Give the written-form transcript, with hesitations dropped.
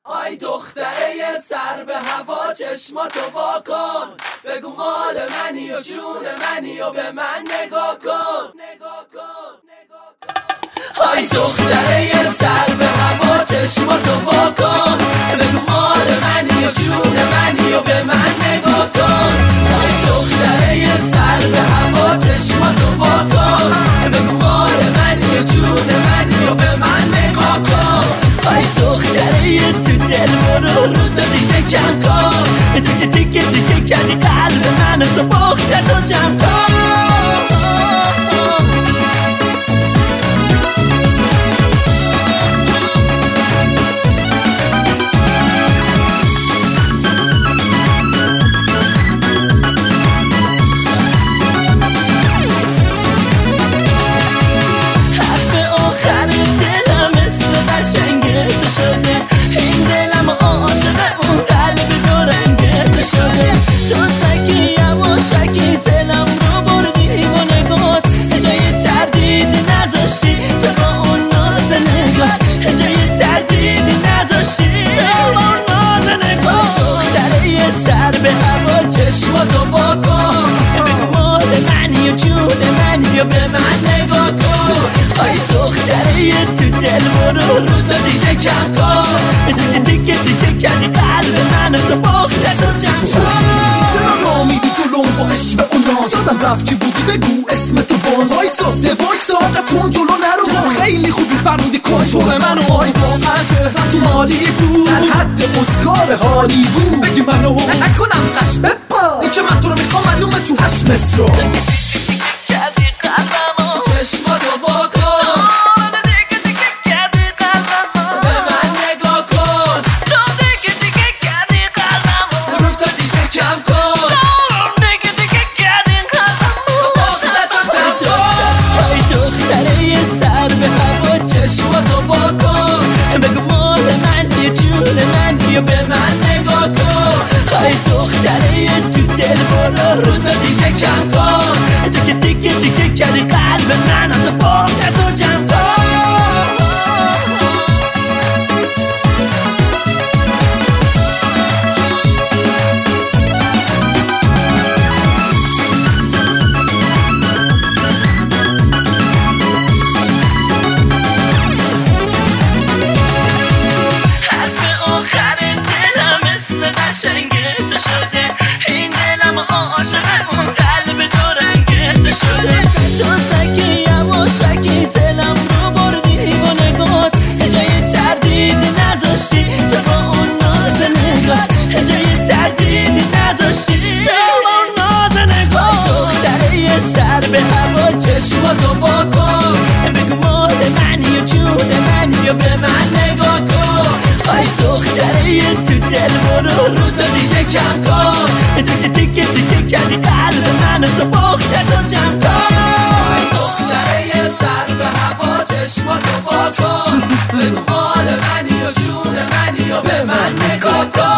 آی دختره یه سر به هوا چشماتو وا کن، بگو مال منی و جون منی و به من نگاه کن. آی دختره یه سر به هوا چشماتو وا کن، بگو مال منی و جون منی و به من نگاه کن. آی دختره یه سر به هوا چشماتو وا کن، بگو مال منی و جون منی و به من نگاه کن. آی دختره تو دل برو رو تو دیگه کم کن، دیگه کردی قلب من تو بغزت و جمع کن. چشماتو با کن، بگو مال منی و جون منی و به من نگاه کن. آی دختره تو دل برو رو تو دیگه کم کن، دیگه کردی قلب من تو بغزت و جمع کن. چرا را میری جلوم با عشق و ناز؟ یادم رفت چی بودی بگو اسم تو باز. وایسا قطعون جلو نرو، خیلی خوبی فرمودی کنترل منو. آی واقعا شهرم تو مالی بود، در حد اسکار هالیوود. بگی منو نکنم قش بپا، این که من تو رو میخوام معلومه تو 8 مصر رو. کردی قلبمو چشماتو با کن، کردی قلبمو به من نگاه کن. تو دیگه کردی قلبمو رو تو دیگه کم کن، دیگه کردی قلبمو بغزت و جمع کن. آی دختره یه سر به هوا چشماتو با کن، بگو مال منی جون منی و به من نگاه کن. آی دختره تو دل برو رو تو دیگه کم کن، دیگه کردی قلب من تو بغزت و جمع کن. حرف آخر دلم اسم قشنگه تو شده، این دلم عاشق اون قلب تو رنگ تو شده. تو سکی یواشکی دلم رو بردی با نگات، جای تردیدی نذاشتی تو با اون ناز نگات، جای تردیدی نذاشتی تو با اون ناز نگات. دختره یه سر به هوا چشماتو با کن، بگو مال منی و جون منی و به من نگاه کن. آی دختره تو دل برو رو تو دیگه کم کن، دیگه کردی قلب من تو بغزت و جمع کن. آی دختره یه سر به هوا چشماتو با کن، بگو مال منی و جون منی و به من نگاه کن.